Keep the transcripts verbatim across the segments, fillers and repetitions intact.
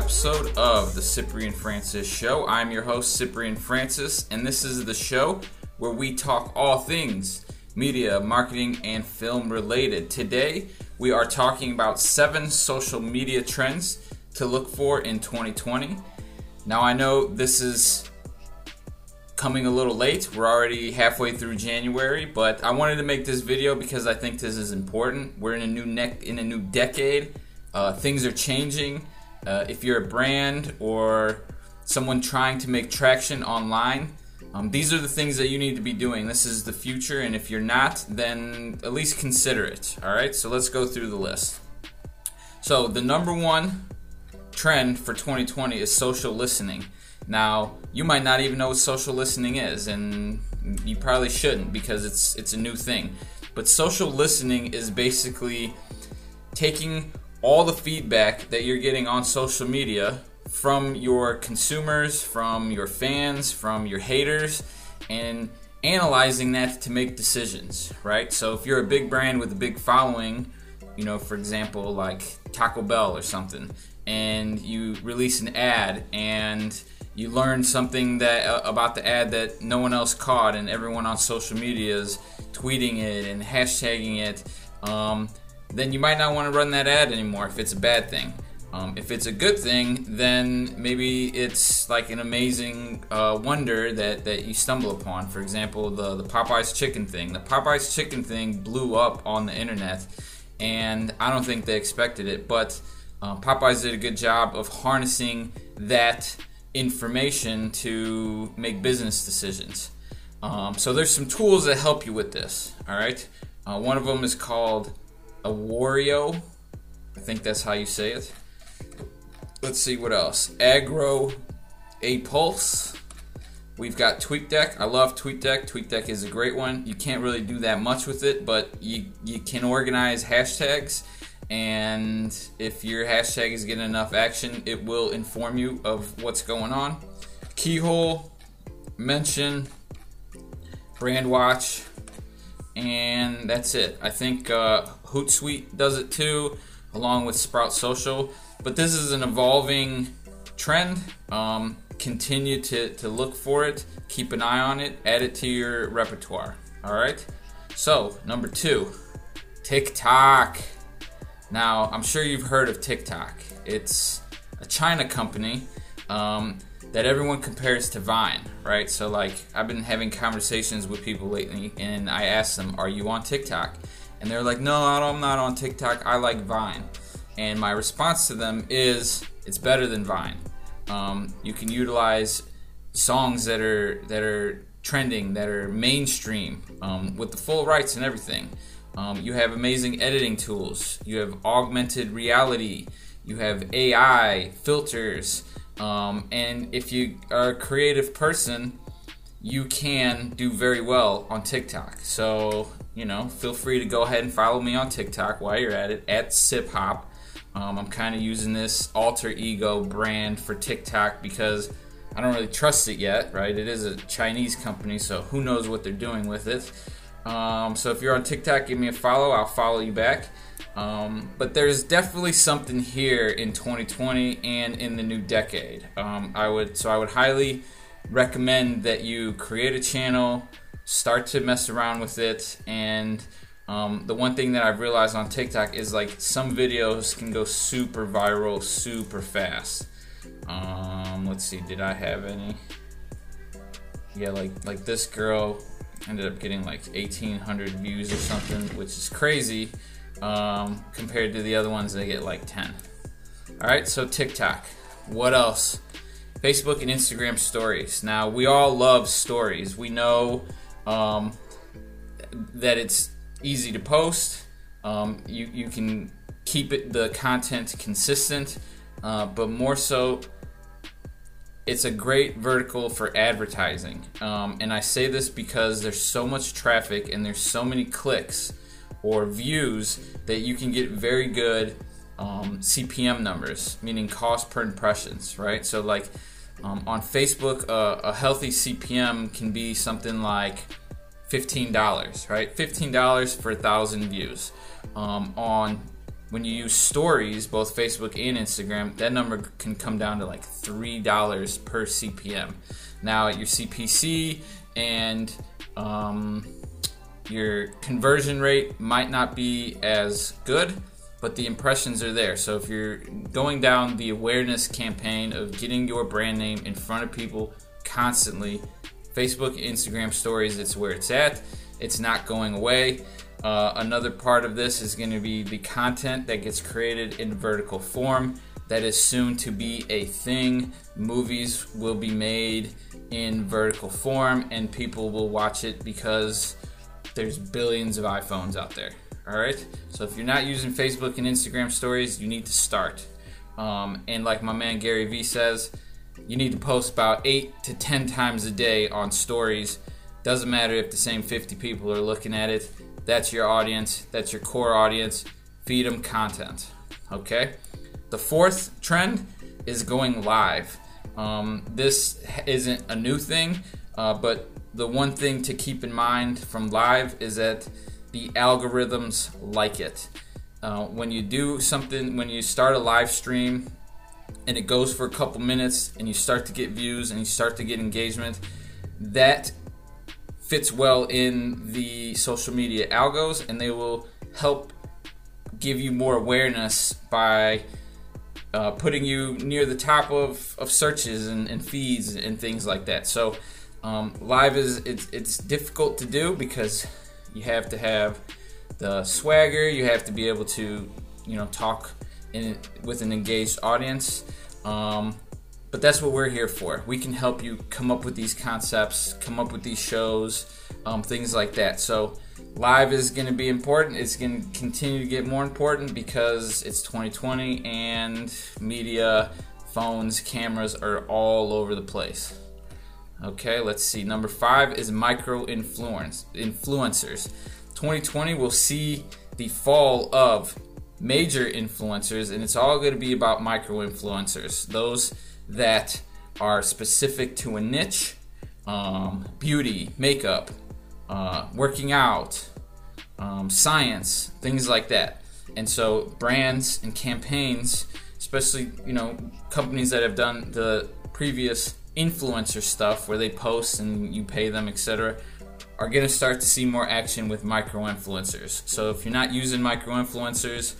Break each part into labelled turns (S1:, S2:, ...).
S1: episode of the Cyprian Francis Show. I'm your host, Cyprian Francis, and this is the show where we talk all things media, marketing, and film related. Today, we are talking about seven social media trends to look for in twenty twenty. Now, I know this is coming a little late. We're already halfway through January, but I wanted to make this video because I think this is important. We're in a new ne- in a new decade. Uh, things are changing. Uh, if you're a brand or someone trying to make traction online, um, these are the things that you need to be doing. This is the future, and if you're not, then at least consider it. All right, so let's go through the list. So the number one trend for twenty twenty is social listening. Now, you might not even know what social listening is, and you probably shouldn't because it's it's a new thing. But social listening is basically taking all the feedback that you're getting on social media from your consumers, from your fans, from your haters, and analyzing that to make decisions, right? So if you're a big brand with a big following, you know, for example, like Taco Bell or something, and you release an ad and you learn something that uh, about the ad that no one else caught, and everyone on social media is tweeting it and hashtagging it, um, then you might not want to run that ad anymore if it's a bad thing. Um, if it's a good thing, then maybe it's like an amazing uh, wonder that, that you stumble upon. For example, the, the Popeyes chicken thing. The Popeyes chicken thing blew up on the internet, and I don't think they expected it, but uh, Popeyes did a good job of harnessing that information to make business decisions. Um, so there's some tools that help you with this, all right? Uh, one of them is called a Wario. I think that's how you say it. Let's see what else. Agro A Pulse. We've got TweetDeck. I love TweetDeck. TweetDeck is a great one. You can't really do that much with it, but you, you can organize hashtags, and if your hashtag is getting enough action, it will inform you of what's going on. Keyhole, Mention, Brandwatch, and that's it. I think uh, Hootsuite does it too, along with Sprout Social. But this is an evolving trend. Um, continue to, to look for it, keep an eye on it, add it to your repertoire. All right. So number two, TikTok. Now, I'm sure you've heard of TikTok. It's a China company um, that everyone compares to Vine, right? So, like, I've been having conversations with people lately, and I ask them, are you on TikTok? And they're like, no, I'm not on TikTok. I like Vine. And my response to them is, it's better than Vine. Um, you can utilize songs that are that are trending, that are mainstream, um, with the full rights and everything. Um, you have amazing editing tools. You have augmented reality. You have A I, filters. Um, and if you are a creative person, you can do very well on TikTok. So, you know, feel free to go ahead and follow me on TikTok while you're at it, at CipHop. Um, I'm kind of using this alter ego brand for TikTok because I don't really trust it yet, right? It is a Chinese company, so who knows what they're doing with it. Um, so if you're on TikTok, give me a follow. I'll follow you back. Um, but there's definitely something here in twenty twenty and in the new decade. Um, I would so I would highly recommend that you create a channel, start to mess around with it, and um, the one thing that I've realized on TikTok is like some videos can go super viral super fast. Um, let's see, did I have any? Yeah, like like this girl ended up getting like eighteen hundred views or something, which is crazy um, compared to the other ones that get like ten. Alright, so TikTok. What else? Facebook and Instagram stories. Now, we all love stories. We know um, that it's easy to post. Um, you, you can keep it the content consistent, uh, but more so, it's a great vertical for advertising. Um, and I say this because there's so much traffic and there's so many clicks or views that you can get very good um, C P M numbers, meaning cost per impressions, right? So like um, on Facebook, uh, a healthy C P M can be something like fifteen dollars, right? fifteen dollars for a thousand views. Um, on when you use stories, both Facebook and Instagram, that number can come down to like three dollars per C P M. Now your C P C and um, your conversion rate might not be as good, but the impressions are there. So if you're going down the awareness campaign of getting your brand name in front of people constantly, Facebook, Instagram stories, it's where it's at. It's not going away. Uh, another part of this is going to be the content that gets created in vertical form. That is soon to be a thing. Movies will be made in vertical form and people will watch it because there's billions of iPhones out there. Alright? So if you're not using Facebook and Instagram stories, you need to start. Um, and like my man Gary Vee says, you need to post about eight to ten times a day on stories. Doesn't matter if the same fifty people are looking at it. That's your audience. That's your core audience. Feed them content. Okay? The fourth trend is going live. Um, this isn't a new thing, uh, but the one thing to keep in mind from live is that the algorithms like it. Uh, when you do something, when you start a live stream and it goes for a couple minutes and you start to get views and you start to get engagement, that fits well in the social media algos, and they will help give you more awareness by uh, putting you near the top of, of searches and, and feeds and things like that. So um, live is it's, it's difficult to do because you have to have the swagger, you have to be able to, you know, talk in, with an engaged audience. Um, But that's what we're here for. We can help you come up with these concepts, come up with these shows, um, things like that. So live is going to be important. It's going to continue to get more important because it's twenty twenty and media, phones, cameras are all over the place. Okay, let's see. Number five is micro influence influencers. twenty twenty will see the fall of major influencers, and it's all going to be about micro influencers. Those that are specific to a niche, um, beauty, makeup, uh, working out, um, science, things like that. And so brands and campaigns, especially, you know, companies that have done the previous influencer stuff where they post and you pay them, et cetera, are going to start to see more action with micro influencers. So if you're not using micro influencers,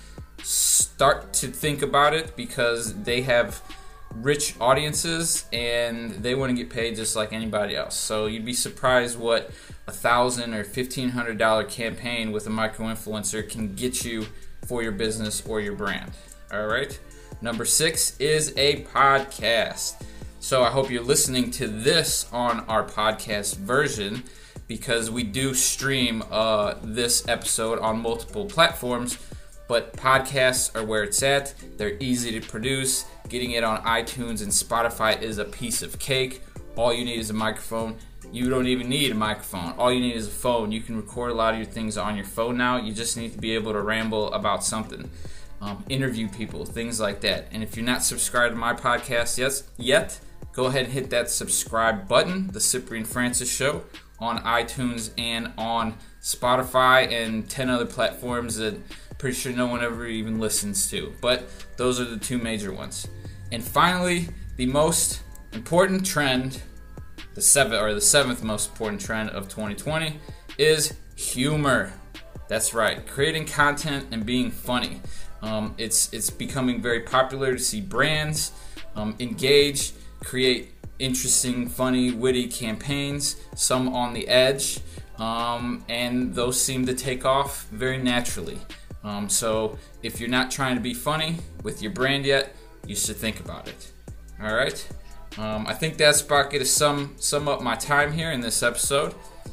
S1: start to think about it because they have rich audiences and they want to get paid just like anybody else. So you'd be surprised what a thousand or fifteen hundred dollar campaign with a micro influencer can get you for your business or your brand. All right. Number six is a podcast. So I hope you're listening to this on our podcast version because we do stream uh, this episode on multiple platforms. But podcasts are where it's at. They're easy to produce. Getting it on iTunes and Spotify is a piece of cake. All you need is a microphone. You don't even need a microphone. All you need is a phone. You can record a lot of your things on your phone now. You just need to be able to ramble about something. Um, interview people, things like that. And if you're not subscribed to my podcast yet, yet, go ahead and hit that subscribe button, The Cyprian Francis Show, on iTunes and on Spotify and ten other platforms that pretty sure no one ever even listens to. But those are the two major ones. And finally, the most important trend, the seventh or the seventh most important trend of twenty twenty is humor. That's right, creating content and being funny. Um, it's it's becoming very popular to see brands um, engage, create interesting, funny, witty campaigns, some on the edge, um, and those seem to take off very naturally. Um, so if you're not trying to be funny with your brand yet, you should think about it. All right. Um, I think that's about going to sum sum up my time here in this episode.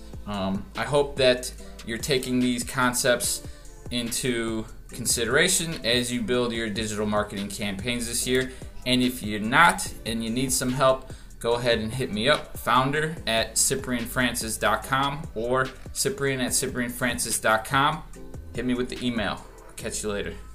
S1: Um, I hope that you're taking these concepts into consideration as you build your digital marketing campaigns this year. And if you're not and you need some help, go ahead and hit me up, founder at cyprian francis dot com or cyprian at cyprian francis dot com. Hit me with the email. I'll catch you later.